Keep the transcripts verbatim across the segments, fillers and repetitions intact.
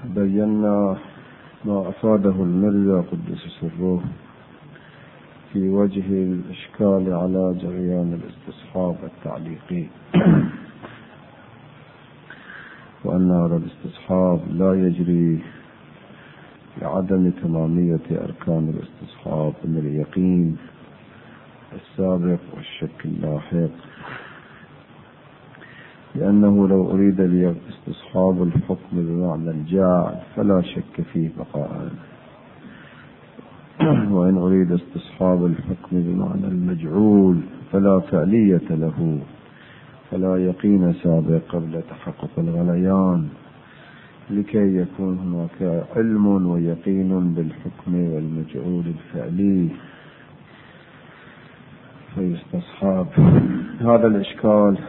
بينا ما أفاده المرجع قدس سره في وجه الإشكال على جريان الاستصحاب التعليقي، وأن هذا الاستصحاب لا يجري لعدم تمامية أركان الاستصحاب من اليقين السابق والشك اللاحق، لأنه لو أريد استصحاب الحكم بمعنى الجاعل فلا شك فيه بقاء، وإن أريد استصحاب الحكم بمعنى المجعول فلا فعلية له، فلا يقين سابق قبل تحقق الغليان، لكي يكون هناك علم ويقين بالحكم والمجعول الفعلي فيستصحاب. هذا الإشكال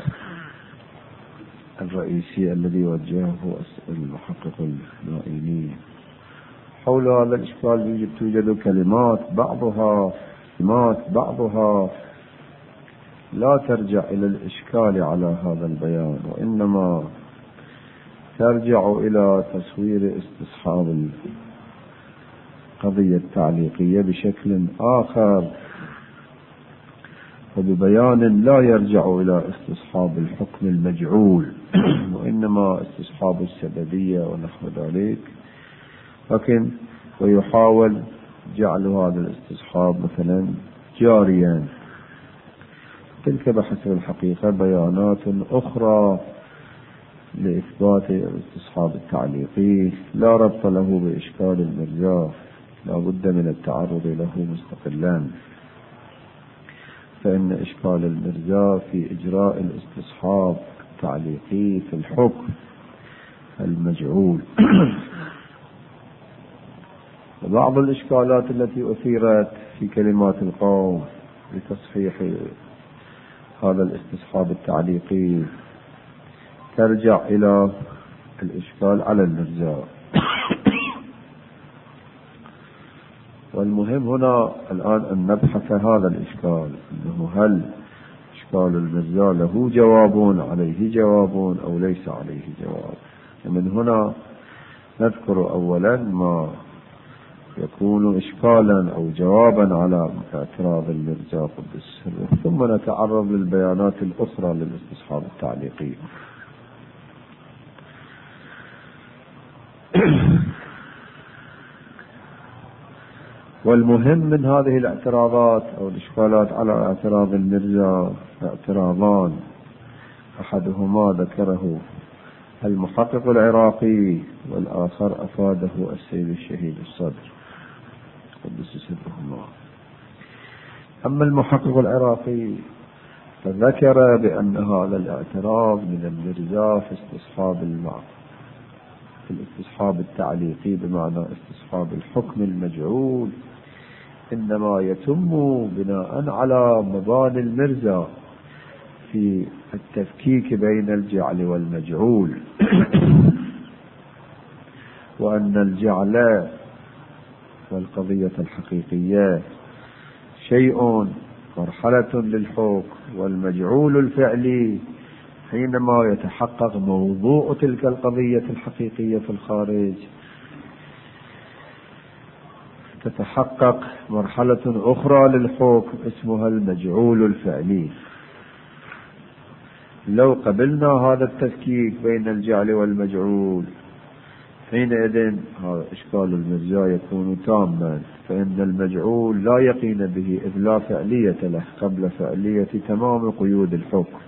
الرئيسي الذي وجهه المحقق النائيني. حول هذا الإشكال توجد كلمات بعضها كلمات بعضها لا ترجع إلى الإشكال على هذا البيان، وإنما ترجع إلى تصوير استصحاب القضية التعليقية بشكل آخر، وببيان لا يرجع إلى استصحاب الحكم المجعول وإنما استصحاب السببية ونحو ذلك، لكن ويحاول جعل هذا الاستصحاب مثلا جاريا. تلك بحسب الحقيقة بيانات أخرى لإثبات الاستصحاب التعليقي لا ربط له بإشكال المرجع، لا بد من التعرض له مستقلا، فإن إشكال المرجع في إجراء الاستصحاب التعليقي في الحكم المجعول. وبعض الإشكالات التي أثيرت في كلمات القوم لتصحيح هذا الاستصحاب التعليقي ترجع إلى الإشكال على المرجع. والمهم هنا الآن أن نبحث هذا الإشكال، أنه هل إشكال المرجع له جواب عليه جواب أو ليس عليه جواب. ومن هنا نذكر أولا ما يكون إشكالا أو جوابا على اعتراض المرجع قدس سره، ثم نتعرض للبيانات الأخرى للاستصحاب التعليقي. والمهم من هذه الاعتراضات أو الإشكالات على اعتراض المرجع اعتراضان، أحدهما ذكره المحقق العراقي، والآخر أفاده السيد الشهيد الصدر قدس سره الله. أما المحقق العراقي فذكر بأن هذا الاعتراض من المرجع في استصحاب المعنى في الاستصحاب التعليقي بمعنى استصحاب الحكم المجعول إنما يتم بناء على مباني المرجع في التفكيك بين الجعل والمجعول، وأن الجعل والقضية الحقيقية شيء مرحلة للحكم، والمجعول الفعلي حينما يتحقق موضوع تلك القضية الحقيقية في الخارج تتحقق مرحلة أخرى للحكم اسمها المجعول الفعلي. لو قبلنا هذا التفكيك بين الجعل والمجعول حينئذ هذا إشكال المرجع يكون تاما، فإن المجعول لا يقين به إذ لا فعلية له قبل فعلية تمام قيود الحكم،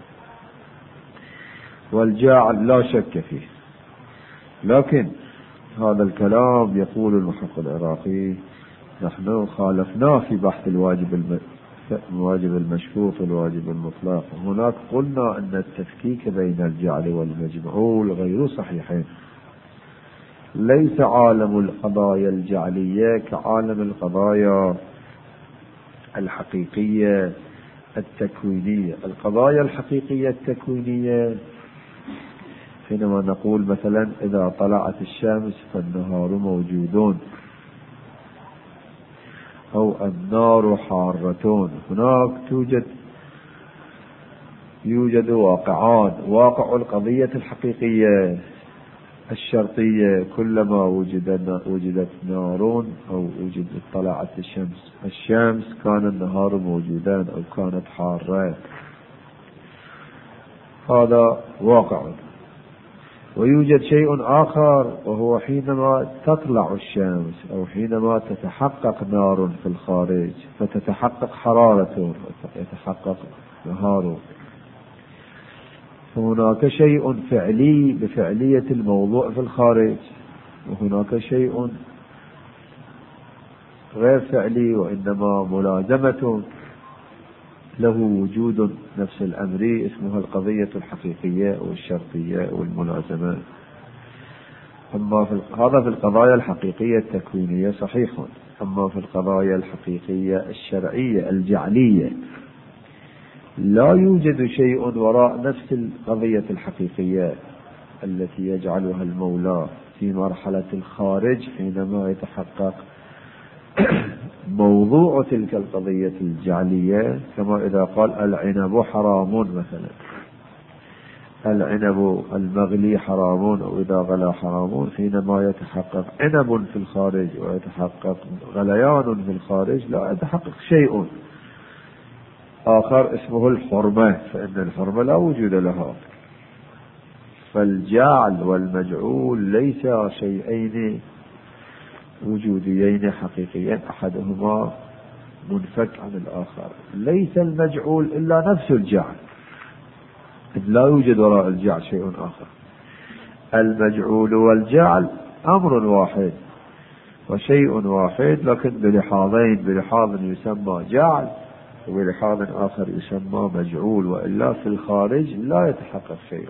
والجاعل لا شك فيه. لكن هذا الكلام يقول المحقق العراقي نحن خالفناه في بحث الواجب الم... الواجب المشكوك الواجب المطلق. هناك قلنا أن التفكيك بين الجعل والمجعول غير صحيحين، ليس عالم القضايا الجعلية كعالم القضايا الحقيقية التكوينية. القضايا الحقيقية التكوينية حينما نقول مثلا إذا طلعت الشمس فالنهار موجودون، أو النار حارة، هناك توجد يوجد واقعان: واقع القضية الحقيقية الشرطية كلما وجد وجدت نار أو وجدت طلعت الشمس الشمس كان النهار موجودا أو كانت حارة، هذا واقع. ويوجد شيء آخر وهو حينما تطلع الشمس أو حينما تتحقق نار في الخارج فتتحقق حرارة ويتحقق نهار، فهناك شيء فعلي بفعلية الموضوع في الخارج، وهناك شيء غير فعلي وإنما ملازمة له وجود نفس الأمر اسمها القضية الحقيقية والشرطية والملازمة. أما في هذا في القضايا الحقيقية التكوينية صحيح، أما في القضايا الحقيقية الشرعية الجعلية لا يوجد شيء وراء نفس القضية الحقيقية التي يجعلها المولى في مرحلة الخارج حينما يتحقق موضوع تلك القضية الجعلية، كما إذا قال العنب حرام مثلا، العنب المغلي حرام أو إذا غلا حرام، حينما يتحقق عنب في الخارج ويتحقق غليان في الخارج لا يتحقق شيء آخر اسمه الحرمة، فإن الحرمة لا وجود لها. فالجعل والمجعول ليس شيئين وجوديين حقيقيين أحدهما منفك عن الآخر. ليس المجعول إلا نفس الجعل، لا يوجد وراء الجعل شيء آخر. المجعول والجعل أمر واحد وشيء واحد، لكن بلحاظين، بلحاظ يسمى جعل وبلحاظ آخر يسمى مجعول، وإلا في الخارج لا يتحقق شيء.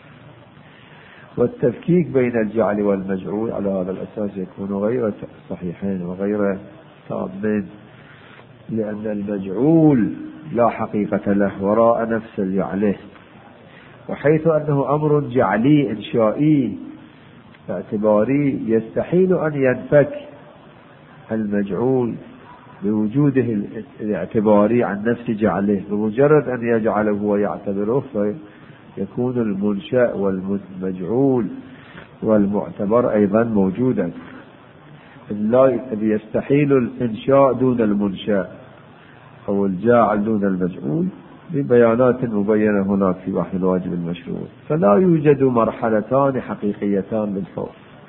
والتفكيك بين الجعل والمجعول على هذا الأساس يكون غير صحيحين وغير تامين، لأن المجعول لا حقيقة له وراء نفس الجعله، وحيث أنه أمر جعلي إنشائي اعتباري يستحيل أن ينفك المجعول بوجوده الاعتباري عن نفس جعله، بمجرد أن يجعله ويعتبره فيكون المنشأ والمجعول والمعتبر أيضا موجودا. لا يستحيل الإنشاء دون المنشأ أو الجاعل دون المجعول ببيانات مبينة هناك في بحث الواجب المشروع. فلا يوجد مرحلتان حقيقيتان للحكم،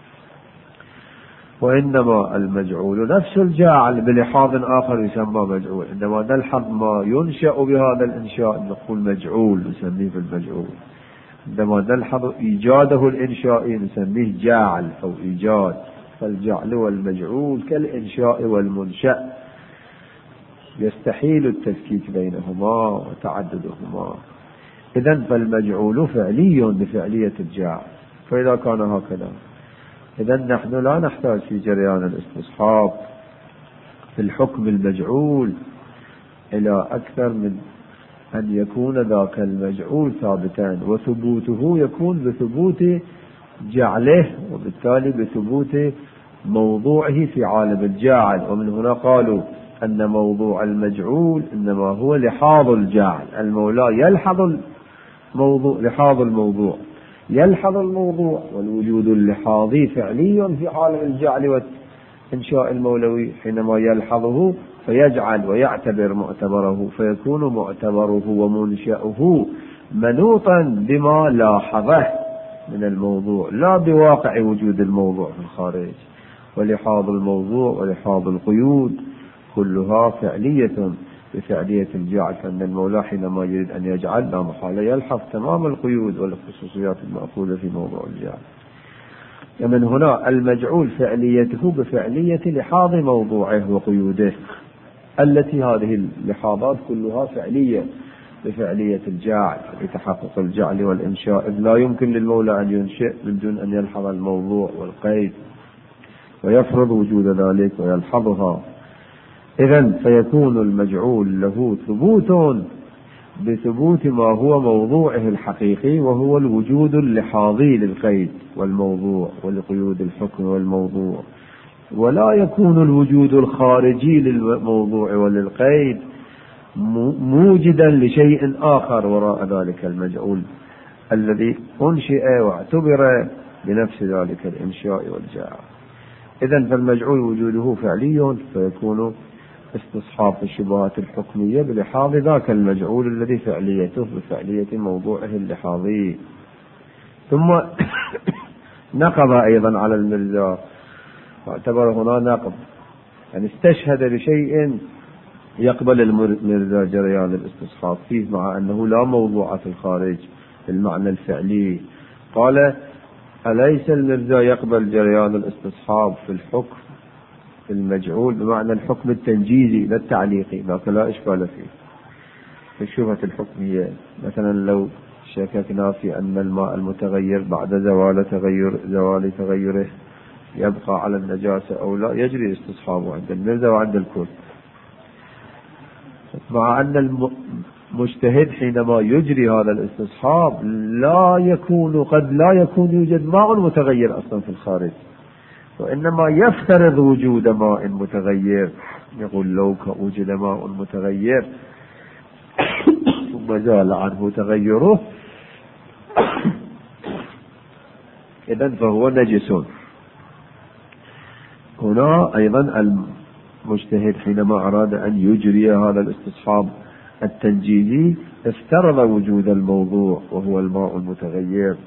وإنما المجعول نفس الجاعل بلحاظ آخر يسمى مجعول. عندما نلحظ ما ينشأ بهذا الإنشاء نقول مجعول، نسميه بالمجعول. عندما نلحظ إيجاده الإنشائي نسميه جاعل أو إيجاد. فالجعل والمجعول كالإنشاء والمنشأ، يستحيل التفكيك بينهما وتعددهما. إذن فالمجعول فعلي بفعلية الجاعل. فإذا كان هكذا إذن نحن لا نحتاج في جريان الاستصحاب في الحكم المجعول إلى أكثر من أن يكون ذاك المجعول ثابتا، وثبوته يكون بثبوت جعله وبالتالي بثبوت موضوعه في عالم الجاعل. ومن هنا قالوا أن موضوع المجعول إنما هو لحاظ الجاعل. المولى يلحظ الموضوع، لحاظ الموضوع يلحظ الموضوع، والوجود اللحاظي فعلي في عالم الجعل والإنشاء المولوي. حينما يلحظه فيجعل ويعتبر معتبره، فيكون معتبره ومنشأه منوطا بما لاحظه من الموضوع لا بواقع وجود الموضوع في الخارج. ولحاظ الموضوع ولحاظ القيود كلها فعلية بفعلية الجعل، فإن المولى حينما يريد أن يجعل لا محالة يلحظ تمام القيود والخصوصيات المأخوذة في موضوع الجعل. ومن هنا المجعول فعليته بفعلية لحاظ موضوعه وقيوده، التي هذه اللحاظات كلها فعلية بفعلية الجعل لتحقق الجعل والإنشاء. إذ لا يمكن للمولى أن ينشئ من دون أن يلحظ الموضوع والقيد ويفرض وجود ذلك ويلحظها. إذن فيكون المجعول له ثبوت بثبوت ما هو موضوعه الحقيقي، وهو الوجود اللحاظي للقيد والموضوع ولقيود الحكم والموضوع. ولا يكون الوجود الخارجي للموضوع وللقيد موجدا لشيء آخر وراء ذلك المجعول الذي أنشئ واعتبر بنفس ذلك الإنشاء والجعل. إذن فالمجعول وجوده فعلي، فيكون استصحاب الشبهات الحكمية بلحاظ ذاك المجعول الذي فعليته بفعلية موضوعه اللحاظي. ثم نقض أيضا على المرزا، واعتبر هنا نقض، يعني استشهد بشيء يقبل المرزا جريان الاستصحاب فيه، مع أنه لا موضوع في الخارج بالمعنى الفعلي. قال: أليس المرزا يقبل جريان الاستصحاب في الحكم المجعول بمعنى الحكم التنجيزي لا التعليقي، لكن لا إشكال فيه في الشبهة الحكمية. مثلا لو شككنا في أن الماء المتغير بعد زوال تغير زوال تغيره يبقى على النجاسة أو لا، يجري استصحابه عند المرزا وعند الكل، مع أن المجتهد حينما يجري هذا الاستصحاب لا يكون قد لا يكون يوجد ماء متغير أصلا في الخارج، وإنما يفترض وجود ماء متغير. يقول: لو وجد ماء متغير ثم زال عنه تغيره إذن فهو نجس. هنا أيضا المجتهد حينما أراد أن يجري هذا الاستصحاب التنجيزي افترض وجود الموضوع وهو الماء المتغير،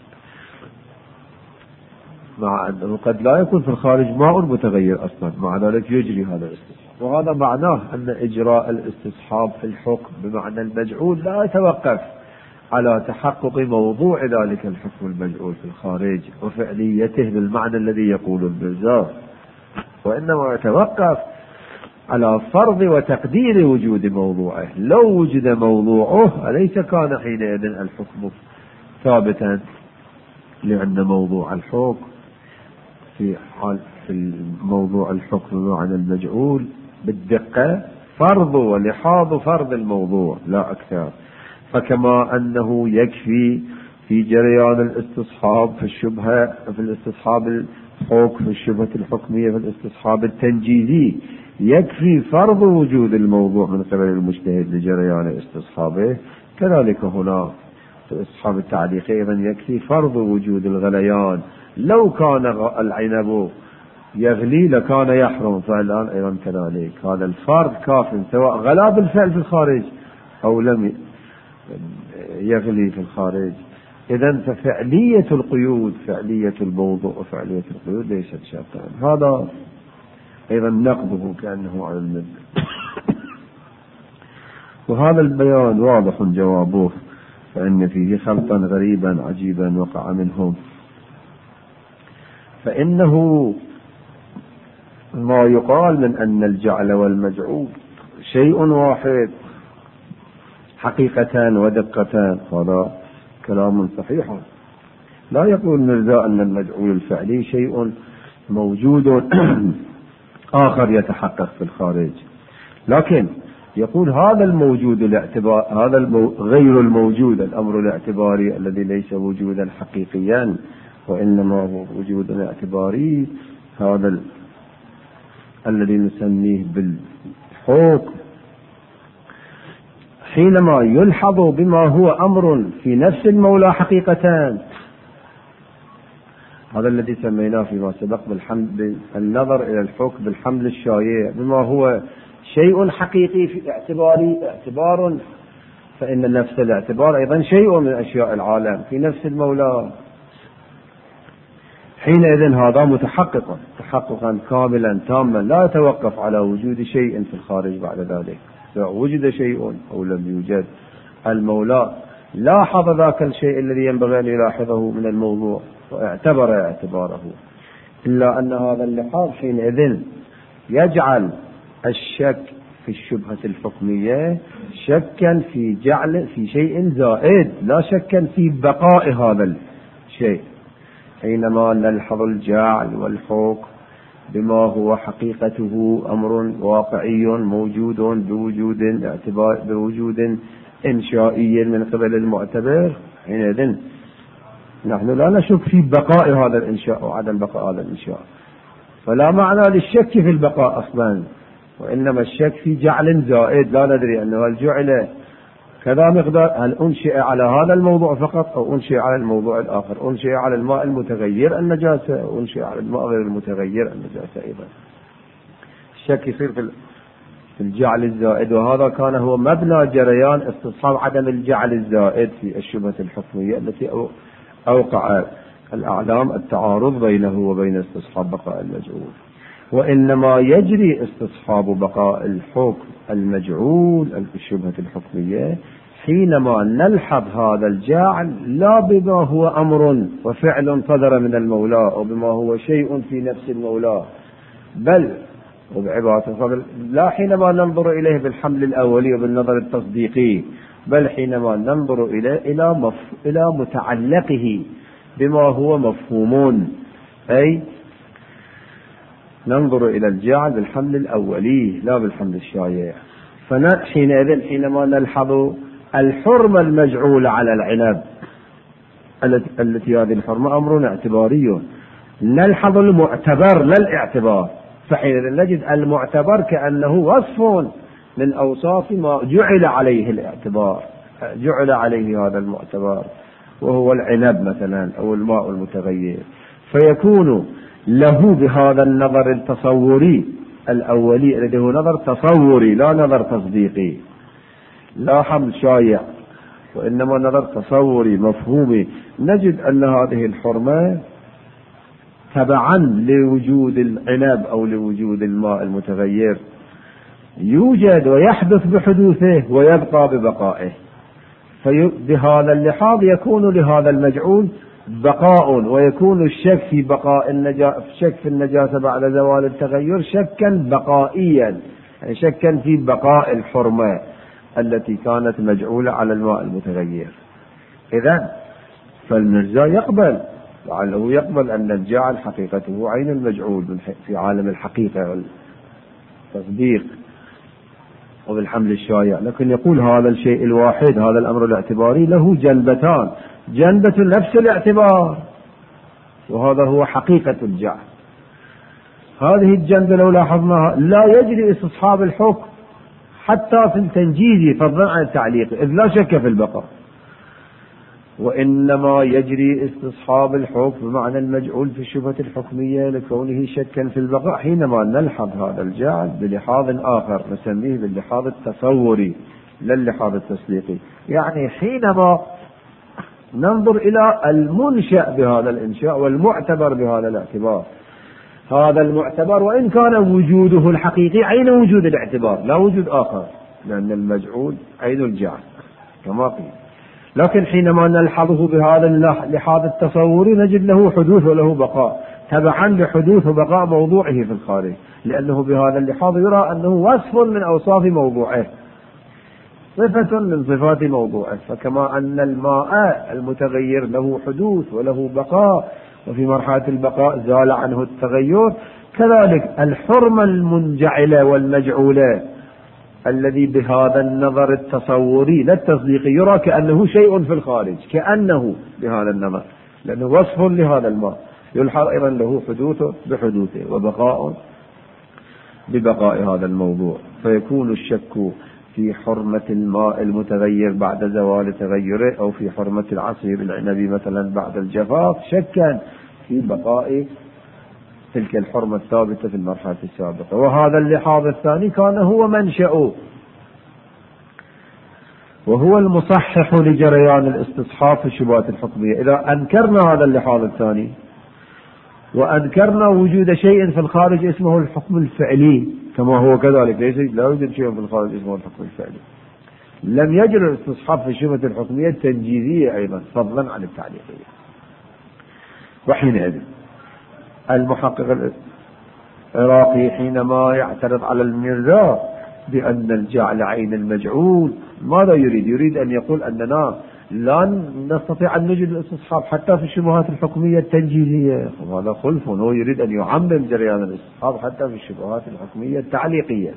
مع أنه قد لا يكون في الخارج ماء متغير أصلا، مع ذلك يجري هذا الاستصحاب. وهذا معناه أن إجراء الاستصحاب في الحكم بمعنى المجعول لا يتوقف على تحقق موضوع ذلك الحكم المجعول في الخارج وفعليته بالمعنى الذي يقول المرزا، وإنما يتوقف على فرض وتقدير وجود موضوعه. لو وجد موضوعه أليس كان حينئذ الحكم ثابتا، لأن موضوع الحكم في حال في الموضوع الحكم بمعنى المجعول بالدقة فرض ولحاظ فرض الموضوع لا أكثر. فكما أنه يكفي في جريان الاستصحاب في الشبهة في الاستصحاب الحكم في الشبهة الحكمية في الاستصحاب التنجيزي يكفي فرض وجود الموضوع من قبل المجتهد لجريان استصحابه، كذلك هنا في الاستصحاب التعليقي أيضا يكفي فرض وجود الغليان. لو كان العنب يغلي لكان يحرم، فالآن أيضا كذلك هذا الفرض كاف سواء غلا بالفعل في الخارج أو لم يغلي في الخارج. إذن ففعلية القيود فعلية الموضوع وفعلية القيود ليست شرطا. هذا أيضا نقضه كأنه على المد. وهذا البيان واضح جوابه، فإن فيه خلطا غريبا عجيبا وقع منهم. فإنه ما يقال من أن الجعل والمجعول شيء واحد حقيقة ودقة، هذا كلام صحيح. لا يقول مرزا أن المجعول الفعلي شيء موجود آخر يتحقق في الخارج، لكن يقول هذا الموجود الاعتبار هذا المو... غير الموجود الأمر الاعتباري الذي ليس وجودا حقيقيا وإنما هو وجود اعتباري، هذا ال... الذي نسميه بالحكم، حينما يلحظ بما هو أمر في نفس المولى حقيقتان، هذا الذي سميناه فيما سبق بالحمل النظر إلى الحكم بالحمل الشايع، بما هو شيء حقيقي في اعتباري اعتبار، فإن نفس الاعتبار أيضا شيء من أشياء العالم في نفس المولى. حينئذ هذا متحقق تحققا كاملا تاما لا يتوقف على وجود شيء في الخارج بعد ذلك، سواء وجد شيء أو لم يوجد. المولى لاحظ ذاك الشيء الذي ينبغي أن يلاحظه من الموضوع واعتبر اعتباره، إلا أن هذا اللحاظ حينئذ يجعل الشك في الشبهة الحكمية شكا في جعل في شيء زائد، لا شكا في بقاء هذا الشيء. حينما نلحظ الجعل والحكم بما هو حقيقته أمر واقعي موجود بوجود اعتبار بوجود إنشائي من قبل المعتبر، حينئذ نحن لا نشك في بقاء هذا الإنشاء وعدم بقاء هذا الإنشاء، فلا معنى للشك في البقاء أصلا، وإنما الشك في جعل زائد لا ندري أنه هل جعل كذا مقدار، هل أنشئ على هذا الموضوع فقط أو أنشئ على الموضوع الآخر؟ أنشئ على الماء المتغير النجاسة أو أنشئ على الماء غير المتغير النجاسة أيضا. الشك يصير في الجعل الزائد، وهذا كان هو مبنى جريان استصحاب عدم الجعل الزائد في الشبهة الحكمية التي أوقع الأعلام التعارض بينه وبين استصحاب بقاء المجعول. وإنما يجري استصحاب بقاء الحكم المجعول في الشبهة الحكمية حينما نلحظ هذا الجعل لا بما هو أمر وفعل صدر من المولى أو بما هو شيء في نفس المولى، بل وبعبارة لا حينما ننظر إليه بالحمل الأولي وبالنظر التصديقي، بل حينما ننظر إليه إلى, مف... إلى متعلقه بما هو مفهوم، أي ننظر إلى الجعل بالحمل الأولي لا بالحمل الشائع. فحينئذ حينما نلحظ الحرمة المجعولة على العنب التي هذه الحرمة أمر اعتباري، نلحظ المعتبر لا الاعتبار، فحينئذ نجد المعتبر كأنه وصف من أوصاف ما جعل عليه الاعتبار، جعل عليه هذا المعتبر وهو العنب مثلا أو الماء المتغير، فيكون له بهذا النظر التصوري الأولي الذي هو نظر تصوري لا نظر تصديقي، لا حمل شايع وإنما نظر تصوري مفهومي، نجد أن هذه الحرمة تبعا لوجود العنب أو لوجود الماء المتغير يوجد ويحدث بحدوثه ويبقى ببقائه. فبهذا اللحاظ يكون لهذا المجعول بقاء، ويكون الشك في بقاء النجاسة شك في النجاسة بعد زوال التغير شكا بقائيا، يعني شكا في بقاء الحرمة التي كانت مجعولة على الماء المتغير. إذن فالمرجع يقبل، لعله يقبل أن الجعل حقيقته عين المجعول في عالم الحقيقة والتصديق وبالحمل الشائع، لكن يقول هذا الشيء الواحد هذا الأمر الاعتباري له جنبتان، جنبة نفس الاعتبار وهذا هو حقيقة الجعل. هذه الجنبة لو لاحظناها لا يجري استصحاب الحكم حتى في التنجيز فضلا عن التعليق، إذ لا شك في البقاء، وإنما يجري استصحاب الحكم بمعنى المجعول في الشبهة الحكمية لكونه شكا في البقاء حينما نلحظ هذا الجعل بلحاظ آخر نسميه باللحاظ التصوري لا اللحاظ التصديقي، يعني حينما ننظر إلى المنشأ بهذا الإنشاء والمعتبر بهذا الاعتبار. هذا المعتبر وإن كان وجوده الحقيقي عين وجود الاعتبار لا وجود آخر، لأن المجعول عين الجعل كما قيل، لكن حينما نلحظه بهذا اللحاظ التصوري نجد له حدوث وله بقاء تبعا لحدوث وبقاء موضوعه في الخارج، لأنه بهذا اللحاظ يرى أنه وصف من أوصاف موضوعه، صفة من صفات موضوعه. فكما أن الماء المتغير له حدوث وله بقاء وفي مرحلة البقاء زال عنه التغير، كذلك الحرمة المنجعلة والمجعولة الذي بهذا النظر التصوري لا التصديقي يرى كأنه شيء في الخارج، كأنه بهذا النظر لأنه وصف لهذا الماء، يلحظ أيضا له حدوثه بحدوثه وبقاء ببقاء هذا الموضوع. فيكون الشك في حرمة الماء المتغير بعد زوال تغيره أو في حرمة العصير العنبي مثلا بعد الجفاف شكا في بقاء تلك الحرمة الثابتة في المرحلة السابقة. وهذا اللحاظ الثاني كان هو منشأه وهو المصحح لجريان الاستصحاب في الشبهات الحكمية. إذا أنكرنا هذا اللحاظ الثاني وأنكرنا وجود شيء في الخارج اسمه الحكم الفعلي كما هو كذلك ليس لا يوجد شيء في الخارج اسمه الحكم الفعلي، لم يجري الاستصحاب في الشبهة الحكمية التنجيزية أيضا فضلا عن التعليقية. وحينئذ المحقق العراقي حينما يعترض على المرزا بأن الجعل عين المجعول ماذا يريد؟ يريد أن يقول أننا لا نستطيع أن نجد الاستصحاب حتى في الشبهات الحكمية التنجيزية، وهذا خلف، هو يريد أن يعمم جريان الاستصحاب حتى في الشبهات الحكمية التعليقية،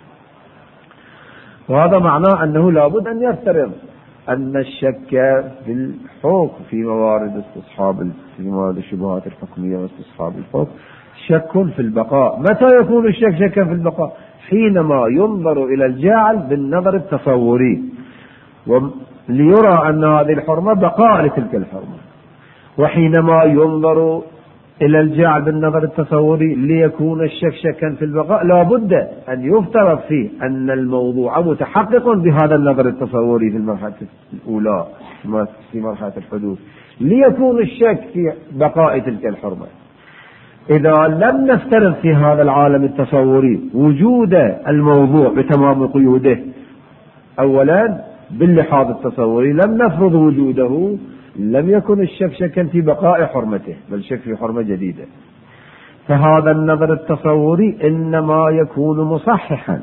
وهذا معناه أنه لابد أن يفترض أن الشك في الحكم في موارد استصحاب في موارد الشبهات الحكمية واستصحاب الحكم شك في البقاء. متى يكون الشك شكا في البقاء؟ حينما ينظر إلى الجعل بالنظر التصوري، ليرى أن هذه الحرمة بقاء لتلك الحرمة. وحينما ينظر إلى الجعل بالنظر التصوري ليكون الشك شكا في البقاء لا بد أن يفترض فيه أن الموضوع متحقق بهذا النظر التصوري في المرحلة الأولى في مرحلة الحدوث ليكون الشك في بقاء تلك الحرمة. إذا لم نفترض في هذا العالم التصوري وجود الموضوع بتمام قيوده أولا باللحاظ التصوري لم نفرض وجوده لم يكن الشك شكا في بقاء حرمته بل شك في حرمة جديدة. فهذا النظر التصوري إنما يكون مصححا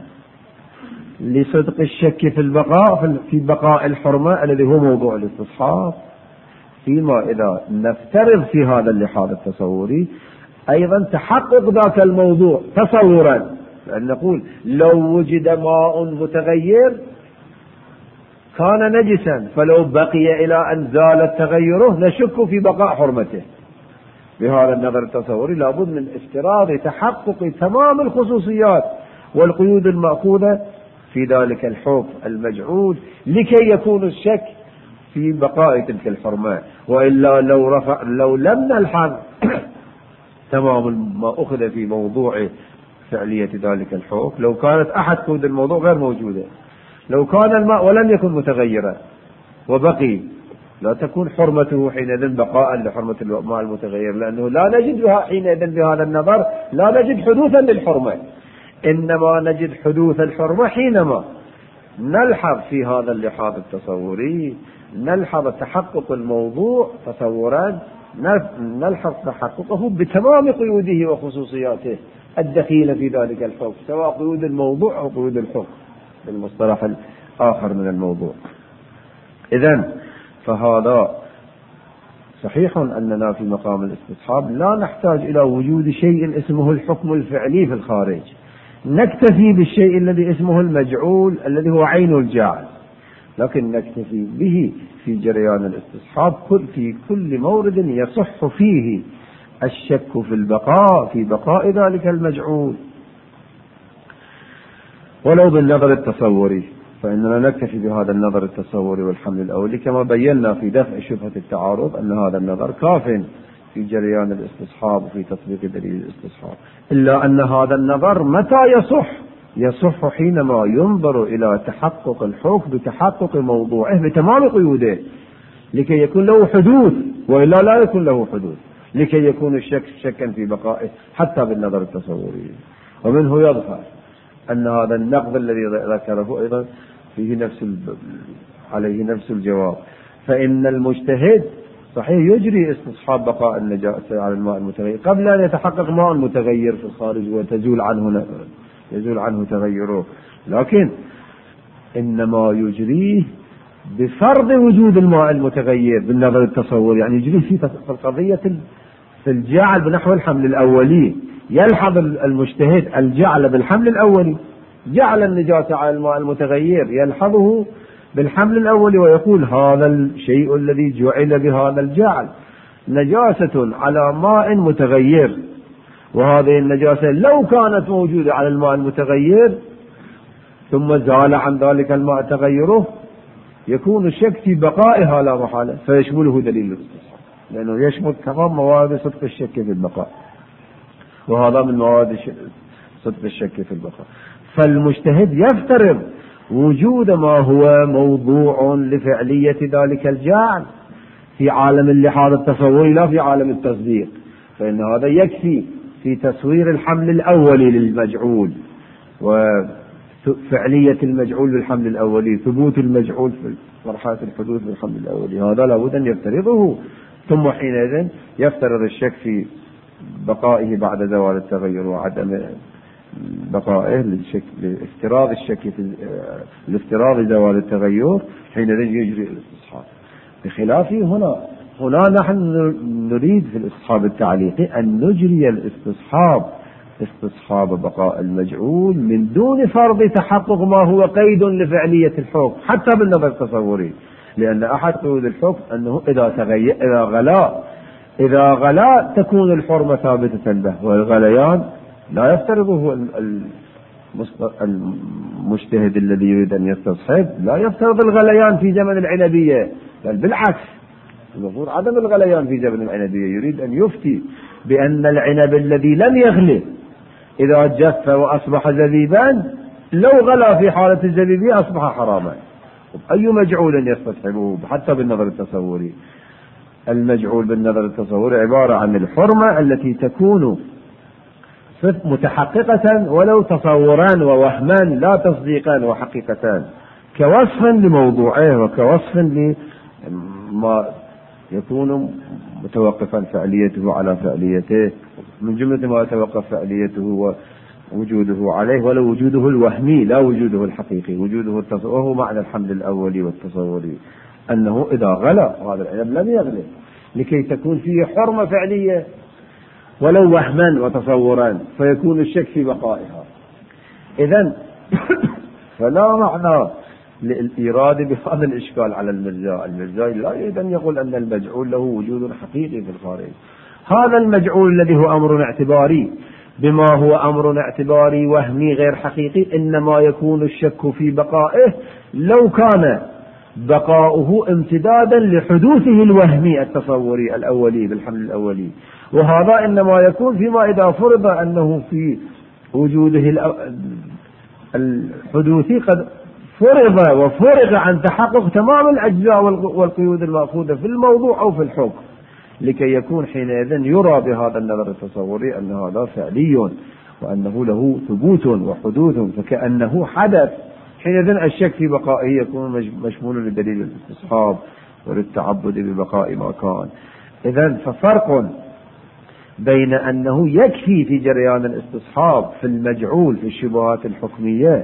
لصدق الشك في البقاء في بقاء الحرمة الذي هو موضوع الاستصحاب. فيما إذا نفترض في هذا اللحاظ التصوري أيضا تحقق ذاك الموضوع تصورا، لأن نقول لو وجد ماء متغير كان نجسا فلو بقي إلى أن زال تغيره نشك في بقاء حرمته. بهذا النظر التصوري لابد من افتراض تحقق تمام الخصوصيات والقيود المأخوذة في ذلك الحكم المجعول لكي يكون الشك في بقاء تلك الحرمة. وإلا لو رفع لو لم نلحظ تمام ما أخذ في موضوع فعلية ذلك الحكم، لو كانت أحد قيود الموضوع غير موجودة، لو كان الماء ولم يكن متغيرا وبقي لا تكون حرمته حينئذ بقاء لحرمة الماء المتغير، لأنه لا نجد حينئذ بهذا النظر لا نجد حدوثا للحرمة، إنما نجد حدوث الحرمة حينما نلحظ في هذا اللحاظ التصوري نلحظ تحقق الموضوع تصورا نلحظ تحققه بتمام قيوده وخصوصياته الدخيلة في ذلك الحكم سواء قيود الموضوع أو قيود الحكم بالمصطلح الآخر من الموضوع. إذن فهذا صحيح أننا في مقام الاستصحاب لا نحتاج إلى وجود شيء اسمه الحكم الفعلي في الخارج، نكتفي بالشيء الذي اسمه المجعول الذي هو عين الجاعل، لكن نكتفي به في جريان الاستصحاب في كل مورد يصح فيه الشك في البقاء في بقاء ذلك المجعول ولو بالنظر التصوري، فإننا نكتفي بهذا النظر التصوري والحمل الأولي كما بينا في دفع شبهة التعارض أن هذا النظر كاف في جريان الاستصحاب وفي تطبيق دليل الاستصحاب. إلا أن هذا النظر متى يصح؟ يصح حينما ينظر إلى تحقق الحكم بتحقق موضوعه بتمام قيوده لكي يكون له حدوث، وإلا لا يكون له حدوث، لكي يكون الشك شكا في بقائه حتى بالنظر التصوري. ومنه يظهر أن هذا النقض الذي ذكره أيضا فيه نفس عليه نفس الجواب، فإن المجتهد صحيح يجري استصحاب بقاء النجاسة على الماء المتغير قبل أن يتحقق ماء متغير في الخارج وتزول عنه يزول عنه تغيره، لكن إنما يجريه بفرض وجود الماء المتغير بالنظر التصوري، يعني يجريه في القضية في الجعل بنحو الحمل الأولي. يلحظ المجتهد الجعل بالحمل الأولي، جعل النجاسة على الماء المتغير يلحظه بالحمل الأولي ويقول هذا الشيء الذي جعل بهذا الجعل نجاسة على ماء متغير، وهذه النجاسة لو كانت موجودة على الماء المتغير ثم زال عن ذلك الماء تغيره يكون الشك في بقائها لا محالة، فيشمله دليل الاستصحاب لأنه يشمل تمام مواد صدق الشك في البقاء، وهذا من مواد صدق الشك في البقاء. فالمجتهد يفترض وجود ما هو موضوع لفعلية ذلك الجعل في عالم اللحاظ التصوري لا في عالم التصديق، فإن هذا يكفي في تصوير الحمل الأولي للمجعول وفعلية المجعول بالحمل الأولي، ثبوت المجعول في مرحلة الحدوث بالحمل الأولي، هذا لابد أن يفترضه، ثم حينئذ يفترض الشك في بقائه بعد زوال التغير وعدم بقائه لافتراض الشك في لافتراض زوال التغير، حينئذ يجري الاستصحاب. بخلافه هنا هنا نحن نريد في الاستصحاب التعليقي أن نجري الاستصحاب استصحاب بقاء المجعول من دون فرض تحقق ما هو قيد لفعلية الحكم حتى بالنظر التصوري، لأن أحد قيود الحكم أنه إذا تغير إذا غلا إذا غلا تكون الحرمة ثابتة له، والغليان لا يفترضه المجتهد الذي يريد أن يستصحب لا يفترض الغليان في زمن العنبية، بل بالعكس المفروض عدم الغليان في زمن العنبية. يريد أن يفتي بأن العنب الذي لم يغلي إذا جف وأصبح زبيبا لو غلا في حالة الزبيبية أصبح حراما. أي مجعول يستصحبه حتى بالنظر التصوري؟ المجعول بالنظر التصوري عبارة عن الحرمة التي تكون متحققة ولو تصوران ووهمان لا تصديقان وحقيقتان، كوصف لموضوعه وكوصف لما يكون متوقفا فعليته على فعليته، من جملة ما يتوقف فعليته ووجوده عليه ولو وجوده الوهمي لا وجوده الحقيقي، وجوده التصوري. وهو معنى الحمل الأولي والتصوري أنه إذا غلا هذا العنب لم يغلي لكي تكون فيه حرمة فعلية ولو وهما وتصوران فيكون الشك في بقائها. إذن فلا معنى للإيراد بهذا الإشكال على المرجاء. المرجاء لا يريد أن يقول أن المجعول له وجود حقيقي في الخارج. هذا المجعول الذي هو أمر اعتباري بما هو أمر اعتباري وهمي غير حقيقي إنما يكون الشك في بقائه لو كان بقاؤه امتدادا لحدوثه الوهمي التصوري الأولي بالحمل الأولي، وهذا إنما يكون فيما إذا فرض أنه في وجوده الحدوثي قد فرض وفرغ عن تحقق تمام الأجزاء والقيود المأخوذة في الموضوع أو في الحكم، لكي يكون حينئذ يرى بهذا النظر التصوري أن هذا فعلي وأنه له ثبوت وحدوث فكأنه حدث. حينئذ الشك في بقائه يكون مشمول لدليل الاستصحاب وللتعبد ببقاء ما كان. إذن ففرق بين أنه يكفي في جريان الاستصحاب في المجعول في الشبهات الحكمية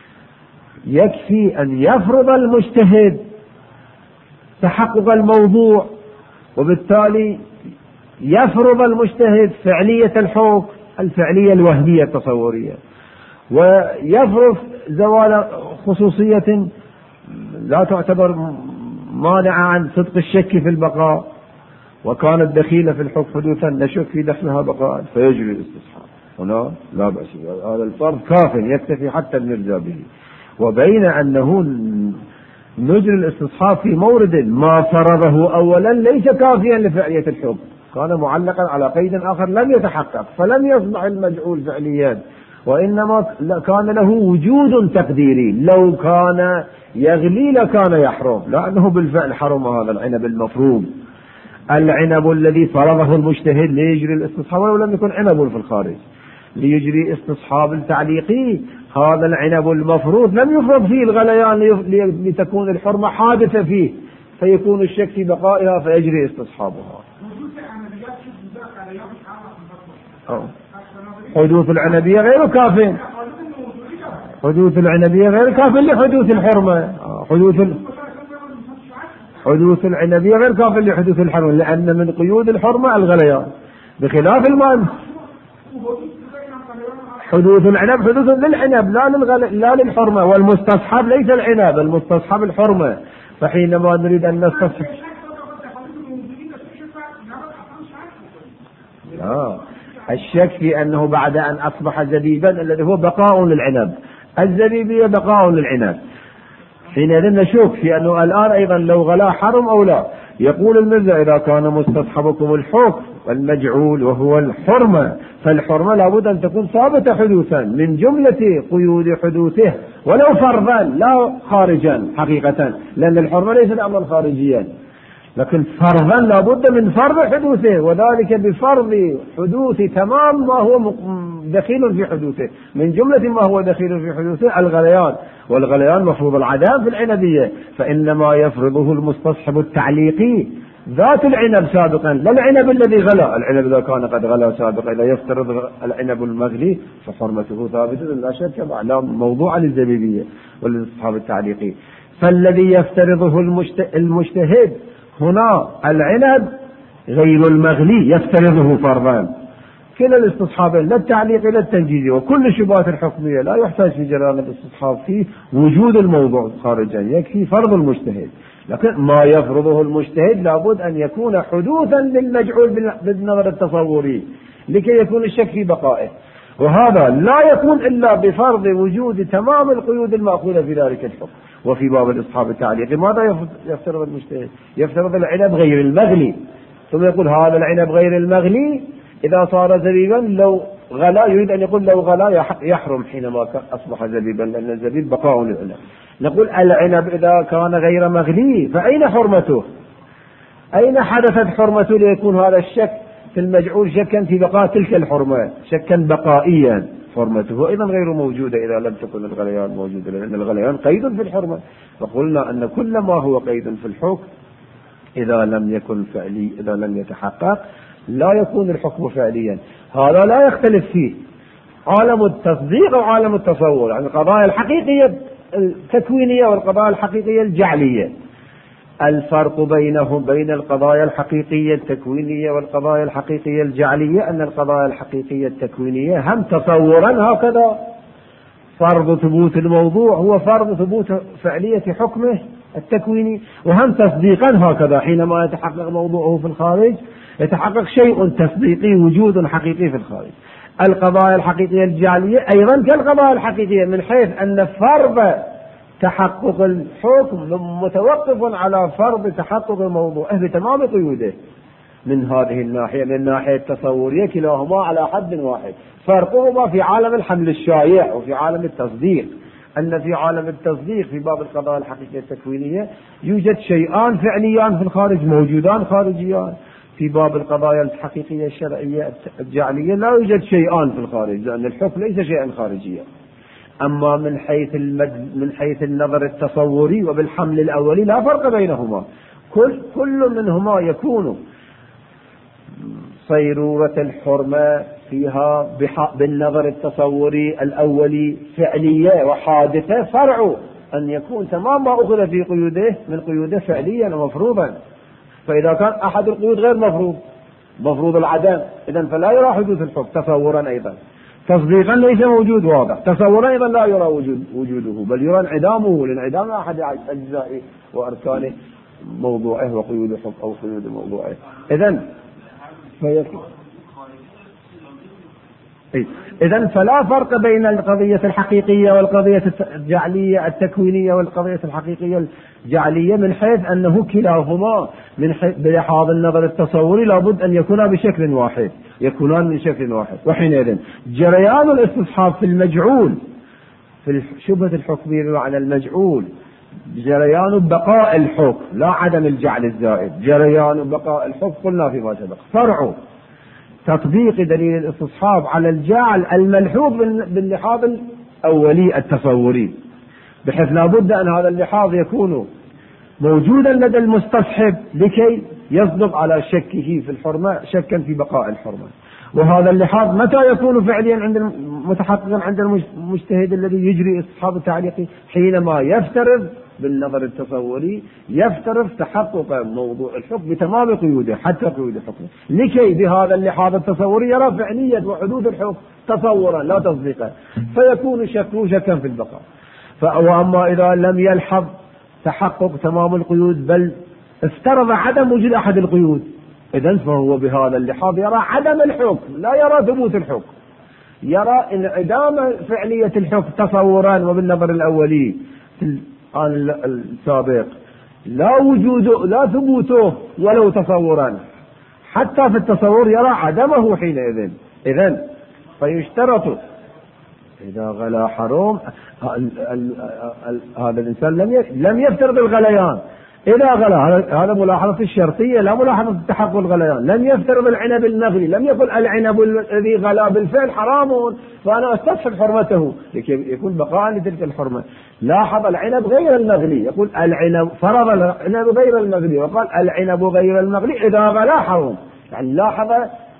يكفي أن يفرض المجتهد تحقق الموضوع وبالتالي يفرض المجتهد فعلية الحكم الفعلية الوهمية التصورية، ويفرض زوال خصوصية لا تعتبر مانعة عن صدق الشك في البقاء وكانت دخيلة في الحكم حدوثا نشك في دخلها بقاء فيجري الاستصحاب. هنا لا بأس، هذا الفرض كاف يكتفي حتى المرجع به. وبين أنه نجري الاستصحاب في مورد ما فرضه أولا ليس كافيا لفعلية الحكم، كان معلقا على قيد آخر لم يتحقق فلم يصبح المجعول فعليا، وإنما كان له وجود تقديري لو كان يغلي لكان يحرم، لأنه بالفعل حرم هذا العنب المفروض. العنب الذي فرضه المجتهد ليجري الاستصحاب ولو لم يكن عنب في الخارج ليجري استصحاب التعليقي، هذا العنب المفروض لم يفرض فيه الغليان لتكون الحرمة حادثة فيه فيكون الشك في بقائها فيجري استصحابها. حدوث العنبية غير كاف، حدوث العنبية غير كاف لحدوث الحرمة. حدوث حدوث العنبية غير كاف لحدوث الحرمة لأن من قيود الحرمة الغليان بخلاف الماء. حدوث العنب حدوث للعنب لا للغل... لا للحرمة، والمستصحب ليس العنب المستصحب الحرمة. فحينما نريد أن نستصحب آه. الشك في أنه بعد أن أصبح زبيبا الذي هو بقاء للعنب، الزبيبية بقاء للعنب، حينئذ نشك في أنه الآن أيضا لو غلا حرم أو لا. يقول المرجع إذا كان مستصحبكم الحكم والمجعول وهو الحرمة فالحرمة لابد أن تكون ثابتة حدوثا من جملة قيود حدوثه ولو فرضا لا خارجا حقيقة، لأن الحرمة ليست أمرا خارجيا لكن فرضا لابد من فرض حدوثه، وذلك بفرض حدوث تمام ما هو دخيل في حدوثه. من جملة ما هو دخيل في حدوثه الغليان، والغليان مفروض العدم في العنبية، فإنما يفرضه المستصحب التعليقي ذات العنب سابقا لا العنب الذي غلا. العنب إذا كان قد غلا سابقا إذا يفترض العنب المغلي فحرمته ثابتة لا شك لا موضوع للزبيبية والاستصحاب التعليقي. فالذي يفترضه المجتهد هنا العنب غير المغلي يفترضه فرضا. كلا الاستصحابين لا التعليق لا التنجيزي وكل الشبهات الحكمية لا يحتاج في جريان الاستصحاب في وجود الموضوع خارجا، يكفي فرض المجتهد. لكن ما يفرضه المجتهد لابد أن يكون حدوثا للمجعول بالنظر التصوري لكي يكون الشك في بقائه. وهذا لا يكون إلا بفرض وجود تمام القيود المأخوذة في ذلك الحكم. وفي باب الإصحاب التعليقي ماذا يفترض المجتهد؟ يفترض العنب غير المغلي، ثم يقول هذا العنب غير المغلي إذا صار زبيبا لو غلا، يريد أن يقول لو غلا يحرم حينما أصبح زبيبا، لأن الزبيب بقاء للعنب. نقول العنب إذا كان غير مغلي فأين حرمته؟ أين حدثت حرمته ليكون هذا الشك في المجعول شكا في بقاء تلك الحرمة، شكا بقائيا، حرمته أيضا غير موجودة إذا لم تكن الغليان موجودة، لأن الغليان قيد في الحرمة. فقلنا أن كل ما هو قيد في الحكم إذا لم يكن فعلي، إذا لم يتحقق لا يكون الحكم فعليا. هذا لا يختلف فيه عالم التصديق وعالم التصور، يعني القضايا الحقيقية التكوينية والقضايا الحقيقية الجعلية. الفرق بينهم بين القضايا الحقيقية التكوينية والقضايا الحقيقية الجعلية أن القضايا الحقيقية التكوينية هم تصورا هكذا فرض ثبوت الموضوع هو فرض ثبوت فعلية حكمه التكويني، وهم تصديقا هكذا حينما يتحقق موضوعه في الخارج يتحقق شيء تصديقي، وجود حقيقي في الخارج. القضايا الحقيقية الجعلية أيضا كالقضايا الحقيقية من حيث أن فرض تحقق الحكم متوقف على فرض تحقق الموضوع بتمام قيوده. من هذه الناحية، من الناحية التصورية كلاهما على حد واحد، فرقهما في عالم الحمل الشائع وفي عالم التصديق، أن في عالم التصديق في باب القضايا الحقيقية التكوينية يوجد شيئان فعليان في الخارج موجودان خارجيان. في باب القضايا الحقيقية الشرعية الجعلية لا يوجد شيئان في الخارج، لأن الحكم ليس شيئا خارجيا. أما من حيث المد... من حيث النظر التصوري وبالحمل الأولي لا فرق بينهما، كل كل منهما يكون صيرورة الحرمة فيها بح... بالنظر التصوري الأولي فعلية وحادثة، فرع أن يكون تمام ما أخذ في قيوده من قيوده فعليا ومفروضا. فإذا كان أحد القيود غير مفروض، مفروض العدم، إذن فلا يرى حدوث الحكم تصورا أيضا. تصديقا ليس موجود واضح، تصورا أيضا لا يرى وجود وجوده، بل يرى انعدامه لانعدام أحد أجزائه وأركانه موضوعه وقيود الحكم أو قيود موضوعه. إذن فيكون إذن فلا فرق بين القضية الحقيقية والقضية الجعلية التكوينية والقضية الحقيقية الجعلية، من حيث أنه كلاهما من حيث بلحاظ النظر التصوري لابد أن يكونا بشكل واحد، يكونان من شكل واحد. وحينئذ جريان الاستصحاب في المجعول في شبهة الحكمية بمعنى المجعول جريان بقاء الحكم لا عدم الجعل الزائد، جريان بقاء الحكم قلنا فيما سبق فرع تطبيق دليل الاستصحاب على الجعل الملحوظ باللحاظ الأولي التصوري، بحيث لا بد أن هذا اللحاظ يكون موجودا لدى المستصحب لكي يصدق على شكه في الحرمة شكا في بقاء الحرمة. وهذا اللحاظ متى يكون فعليا عند متحققا عند المجتهد الذي يجري استصحاب التعليقي؟ حينما يفترض بالنظر التصوري يفترض تحقق موضوع الحكم بتمام قيوده حتى قيود الحكم، لكي بهذا اللحاظ التصوري يرى فعلية وحدوث الحكم تصورا لا تصديقا، فيكون شكه شكا في البقاء. وأما إذا لم يلحظ تحقق تمام القيود بل افترض عدم وجود أحد القيود، إذن فهو بهذا اللحاظ يرى عدم الحكم لا يرى ثبوت الحكم، يرى انعدام فعلية الحكم تصورا وبالنظر الأولي السابق، لا وجوده لا ثبوته ولو تصورا، حتى في التصور يرى عدمه حينئذ. إذن فيشترط إذا غلا حرام هذا الإنسان لم لم يفترض الغليان، إذا غلا هذا ملاحظة الشرطية لا ملاحظة التحقق الغليان، لم يفترض العنب المغلي، لم يقل العنب الذي غلا بالفعل حرام فأنا أستصحب حرمته لكي يكون بقاء لتلك الحرمة. لاحظ العنب غير المغلي، يقول العنب فرض العنب غير المغلي وقال العنب غير المغلي إذا غلا حرام، يعني لاحظ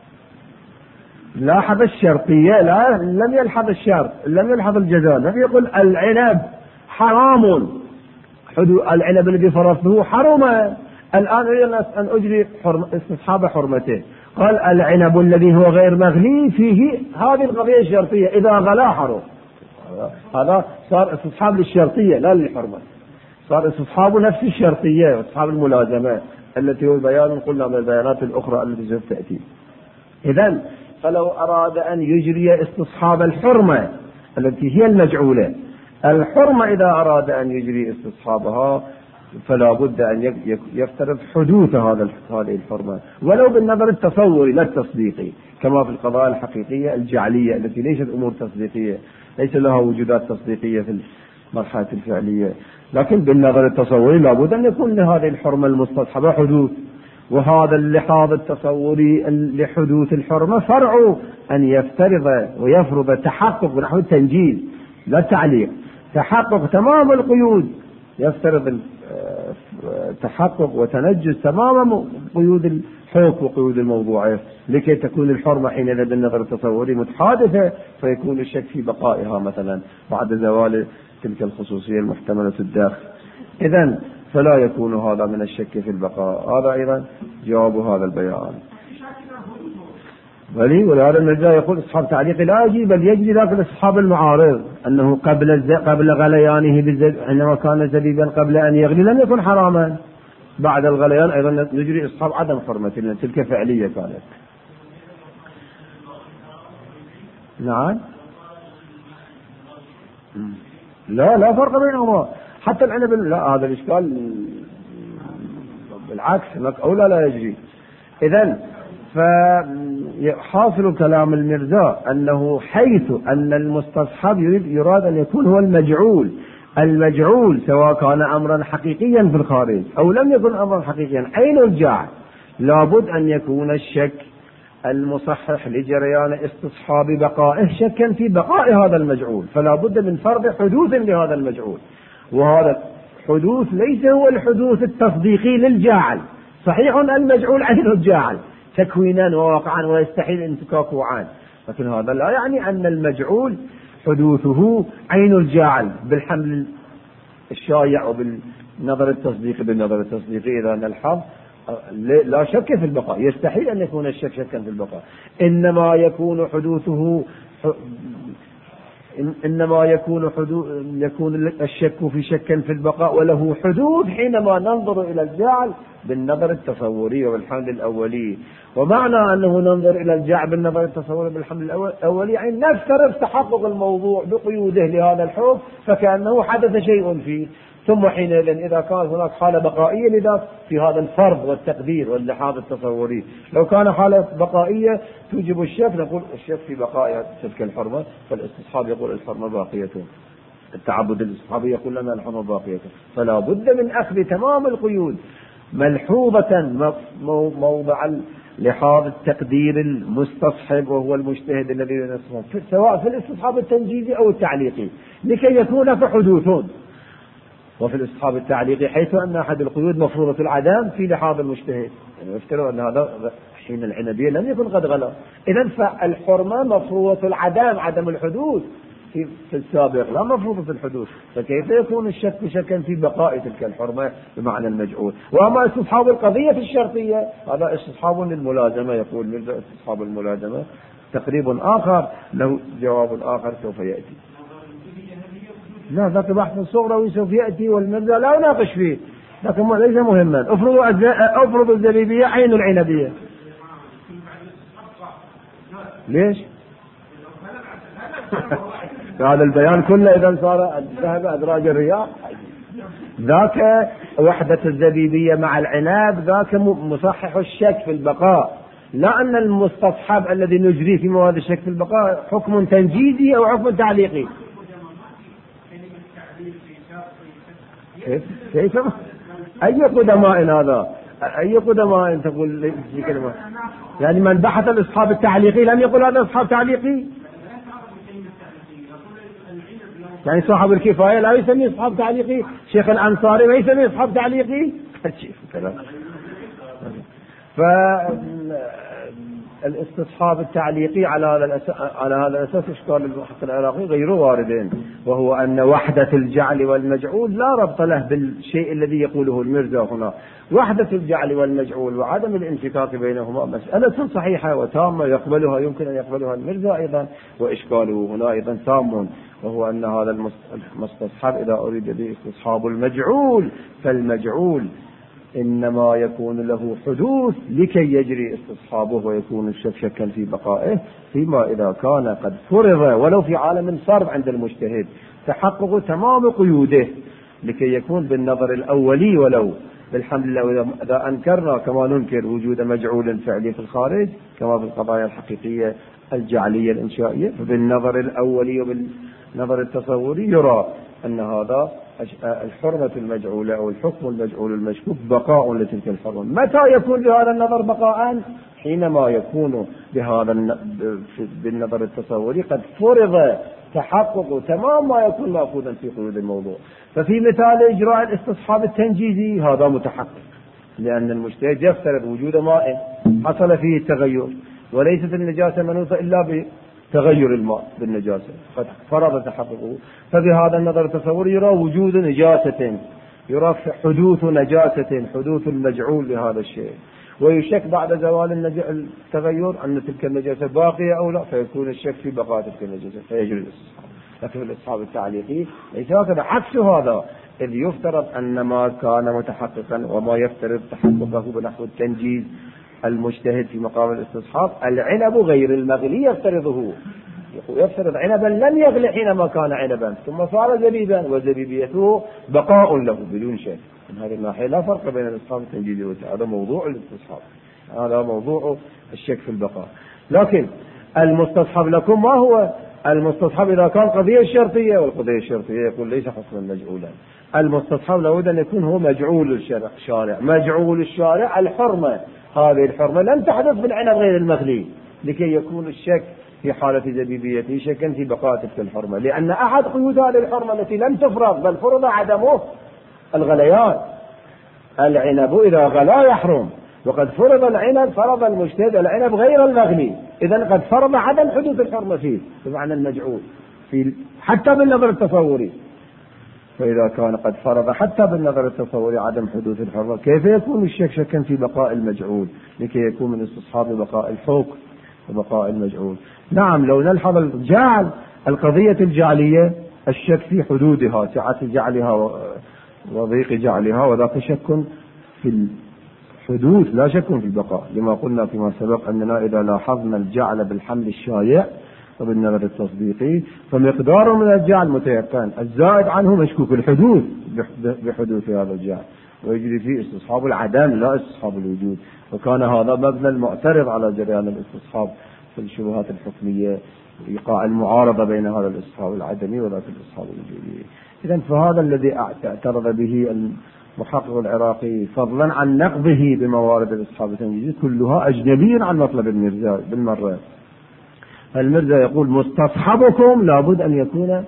لاحظ الشرطية، لا لم يلحظ الشرط، لم يلحظ الجزاء، لم يقل العنب حرام حدود العنب الذي فرضته حرم، الآن أريد أن أجري استصحاب حرمته، قال العنب الذي هو غير مغلي فيه هذه القضية الشرطية إذا غلا حرم. هذا صار استصحاب للشرطية لا للحرمة، صار استصحاب نفس الشرطية واستصحاب الملازمة التي هو بيان قلنا من البيانات الأخرى التي سوف تأتي. إذن فلو أراد أن يجري استصحاب الحرمة التي هي المجعولة، الحرمة إذا أراد أن يجري استصحابها فلا بد أن يفترض حدوث هذا هذه الحرمة ولو بالنظر التصوري لا التصديقي، كما في القضايا الحقيقية الجعلية التي ليست أمور تصديقية، ليس لها وجودات تصديقية في المرحلة الفعلية، لكن بالنظر التصوري لا بد أن يكون لهذه الحرمة المستصحبة حدوث. وهذا اللحاظ التصوري لحدوث الحرمة فرع أن يفترض ويفرض تحقق نحو التنجيز لا التعليق، تحقق تمام القيود، يفترض تحقق وتنجز تمام قيود الحكم وقيود الموضوعية لكي تكون الحرمة حينئذ بالنظر التصوري متحادثة، فيكون الشك في بقائها مثلا بعد زوال تلك الخصوصية المحتملة الداخل. إذن فلا يكون هذا من الشك في البقاء. هذا أيضا جواب هذا البيان. ولي ولهذا المرجع يقول اصحاب تعليق لا يجي بل يجري ذاك الاصحاب المعارض انه قبل قبل غليانه حينما كان زبيبا قبل ان يغلي لم يكن حراما، بعد الغليان ايضا نجري اصحاب عدم حرمه لان تلك فعليه كانت. نعم لا لا فرق بينهما حتى العنب لا، هذا الاشكال بالعكس هناك اولى لا يجري. اذن فحاصل كلام المرزا أنه حيث أن المستصحب يريد يراد أن يكون هو المجعول، المجعول سواء كان أمرا حقيقيا في الخارج أو لم يكن أمرا حقيقيا عين الجعل، لابد أن يكون الشك المصحح لجريان استصحاب بقائه شكا في بقاء هذا المجعول، فلا بد من فرض حدوث لهذا المجعول، وهذا الحدوث ليس هو الحدوث التصديقي للجاعل، صحيح المجعول عين الجاعل تكوينا وواقعا ويستحيل انتكاكه عنه، لكن هذا لا يعني أن المجعول حدوثه عين الجاعل بالحمل الشائع وبالنظر التصديقي. بالنظر التصديقي إذا نلحظ لا شك في البقاء، يستحيل أن يكون الشك شكا في البقاء، إنما يكون حدوثه إنما يكون حدوث يكون الشك في شك في البقاء وله حدوث حينما ننظر إلى الجعل بالنظر التصوري والحمل الأولي. ومعنى أنه ننظر إلى الجعل بالنظر التصوري بالحمل الأولي يعني نفترض تحقق الموضوع بقيوده لهذا الحكم فكأنه حدث شيء فيه، ثم حينئذ إذا كان هناك حالة بقائية لذا في هذا الفرض والتقدير واللحاظ التصوري، لو كان حالة بقائية توجب الشك نقول الشك في بقاء تلك الحرمة، فالاستصحاب يقول الحرمة باقية، التعبد الاستصحابي يقول لنا الحرمة باقية، فلا بد من أخذ تمام القيود ملحوظة موضع لحاظ التقدير المستصحب وهو المجتهد الذي ينصحه سواء في الاستصحاب التنجيزي أو التعليقي لكي يكون في حدوث. وفي الاستصحاب التعليقي حيث أن أحد القيود مفروضة العدم في لحاظ المجتهد، يعني يفترض أن هذا حين العنبية لم يكن قد غلا، إذن فالحرمة مفروضة العدم عدم الحدوث في, في السابق لا مفروضة الحدوث، فكيف يكون الشك شكا في بقاء تلك الحرمة بمعنى المجعول. وأما استصحاب القضية في الشرطية هذا استصحاب للملازمة، يقول مرزا استصحاب الملازمة تقريب آخر له جواب آخر سوف يأتي. لا ذاك بحث صغروي سوف يأتي والمرزا لا يناقش فيه، لكن ليس مهما. افرضوا افرضوا الزبيبية عين العنبية ليش؟ هذا البيان كله إذا صار ذهب أدراج الرياح. ذاك وحدة الزبيبية مع العناب ذاك مصحح الشك في البقاء، لا أن المستصحب الذي نجري في مواد الشك في البقاء حكم تنجيزي أو حكم تعليقي. كيف؟ كيف؟ أي قدماء هذا؟ أي قدماء تقول في كلمة؟ يعني من بحث الإصحاب التعليقي لم يقل هذا إصحاب تعليقي؟ يعني صاحب الكفاية لا يسمي إصحاب تعليقي؟ شيخ الأنصاري ما يسمي إصحاب تعليقي؟ فالاستصحاب التعليقي على هذا الأساس على هذا الأساس إشكال المحقق العراقي غير واردين، وهو أن وحدة الجعل والمجعول لا ربط له بالشيء الذي يقوله المرزا هنا. وحدة الجعل والمجعول وعدم الانفكاك بينهما مسألة صحيحة وتامة يقبلها يمكن أن يقبلها المرزا أيضا، وإشكاله هنا أيضا تام، وهو أن هذا المستصحب إذا أريد به استصحاب المجعول فالمجعول إنما يكون له حدوث لكي يجري استصحابه ويكون الشك شكا في بقائه، فيما إذا كان قد فرض ولو في عالم الفرض عند المجتهد تحقق تمام قيوده لكي يكون بالنظر الأولي ولو بالحمد لله. إذا أنكرنا كما ننكر وجود مجعول فعلي في الخارج كما في القضايا الحقيقية الجعلية الإنشائية، فبالنظر الأولي وبالنظر التصوري يرى أن هذا الحرمة المجعولة أو الحكم المجعول المشكوك بقاء لتلك الحرمة. متى يكون بهذا النظر بقاء؟ حينما يكون بهذا بالنظر التصوري قد فرض تحقق تمام ما يكون مأخوذا في قيود الموضوع. ففي مثال إجراء الاستصحاب التنجيزي هذا متحقق، لأن المجتهد يفترض وجود ماء حصل فيه التغير، وليست النجاسة منوطة إلا بتغير الماء بالنجاسة، قد فرض تحققه. فبهذا النظر التصوري يرى وجود نجاسة، يرى حدوث نجاسة، حدوث المجعول لهذا الشيء، ويشك بعد زوال التغير أن تلك النجاسة باقية أو لا، فيكون الشك في بقاء تلك النجاسة فيجري الاستصحاب. لكن الاستصحاب التعليقي ليس هكذا، عكس هذا، إذ يفترض أن ما كان متحققا وما يفترض تحققه بنحو التنجيز المجتهد في مقام الاستصحاب العنب غير المغلي يفترضه، يفترض عنبا لم يغلي حينما كان عنبا ثم صار زبيبا وزبيبيته بقاء له بدون شك. من هذه الناحية لا فرق بين الاستصحاب والتنجيز، هذا موضوع الاستصحاب، هذا موضوع الشك في البقاء. لكن المستصحب لكم ما هو؟ المستصحب إذا كان قضية شرطية، والقضية الشرطية يقول ليس حكما مجعولا. المستصحب لابد أن يكون هو مجعول الشارع، مجعول الشارع الحرمة، هذه الحرمة لم تحدث بالعنب غير المغلي، لكي يكون الشك في حالة زبيبيته شكا في بقاء تلك الحرمة، لأن أحد قيود هذه الحرمة التي لم تفرض بل فرض عدمه الغليان. العنب إذا غلا يحرم، وقد فرض العنب، فرض المجتهد العنب غير المغلي، إذن قد فرض عدم حدوث الحرمة فيه بمعنى المجعول في حتى بالنظر التصوري. فإذا كان قد فرض حتى بالنظر التصوري عدم حدوث الحرمة، كيف يكون الشك شكا في بقاء المجعول لكي يكون من استصحاب بقاء الحكم وبقاء المجعول؟ نعم، لو نلحظ الجعل القضية الجعلية الشك في حدودها، سعة جعلها وضيق جعلها، وذاك شك في الحدوث لا شك في البقاء، لما قلنا فيما سبق أننا إذا لاحظنا الجعل بالحمل الشائع وبالنظر التصديقي فمقدار من الجعل متيقن، الزائد عنه مشكوك الحدوث بحدوث هذا الجعل، ويجري فيه استصحاب العدم لا استصحاب الوجود. وكان هذا مبنى المعترض على جريان الاستصحاب في الشبهات الحكمية، إيقاع المعارضة بين هذا الاستصحاب العدمي وذاك الاستصحاب الوجودي. إذن فهذا الذي اعترض به المحقق العراقي، فضلا عن نقضه بموارد الاستصحاب التنجيزي، كلها أجنبي عن مطلب المرزا بالمرة. المرزا يقول مستصحبكم لابد أن يكون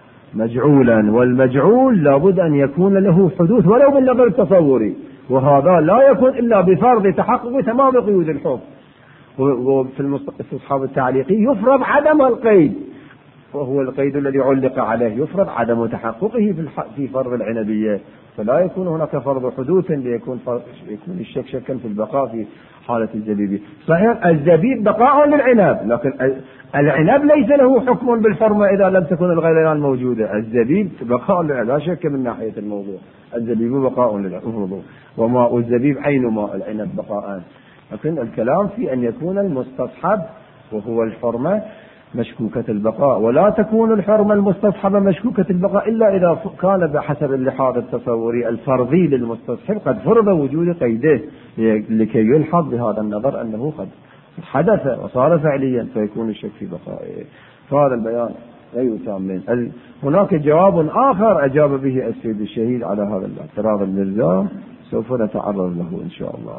مجعولا، والمجعول لابد أن يكون له حدوث ولو بالنظر التصوري، وهذا لا يكون إلا بفرض تحقق تمام قيود الحكم. وفي الاستصحاب التعليقي يفرض عدم القيد، وهو القيد الذي علق عليه، يفرض عدم تحققه في فرض العنبية، فلا يكون هناك فرض حدوث ليكون يكون الشك شكا في البقاء في حالة الزبيب. صحيح الزبيب بقاء للعنب، لكن العنب ليس له حكم بالحرمة إذا لم تكن الغليان موجودة. الزبيب بقاء للعنب لا شك من ناحية الموضوع، الزبيب بقاء للعنب، وماء الزبيب عين ماء العنب بقاء. لكن الكلام في أن يكون المستصحب وهو الحرمة مشكوكة البقاء، ولا تكون الحرمة المستصحبة مشكوكة البقاء إلا إذا كان بحسب اللحاظ التصوري الفرضي للمستصحب قد فرض وجود قيده، لكي يلحظ بهذا النظر أنه قد حدث وصار فعليا فيكون الشك في بقائه. فهذا البيان غير تام. هناك جواب آخر أجاب به السيد الشهيد على هذا الاعتراض المرزا، سوف نتعرض له إن شاء الله.